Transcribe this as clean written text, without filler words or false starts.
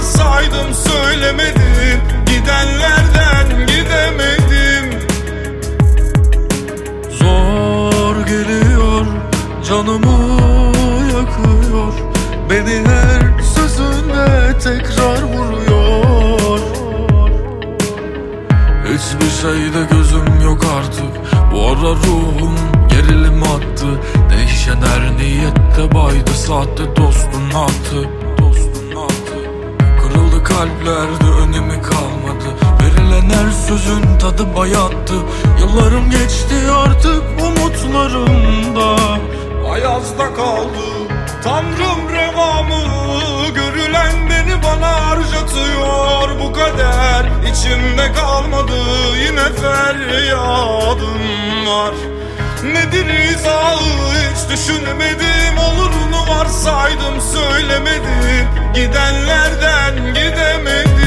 varsaydım söylemedim. Gidenlerden gidemedim. Zor geliyor, canımı yakıyor, beni her sözünde tekrar vuruyor. Hiçbir şeyde gözüm yok artık, bu ara ruhum gerilim attı. Değişen her niyette baydı sahte dostun attı. Kırıldı kalplerde önemi kalmadı, verilen her sözün tadı bayattı. Yıllarım geçti artık umutlarımda Ayazda kaldı Tanrım revamı, görülen beni bana harcatıyor. Bu kader içimde kalmadı, yine feryadım var. Nedir izahı hiç düşünmedim, olurunu varsaydım söylemedim. Gidenlerden gidemedim.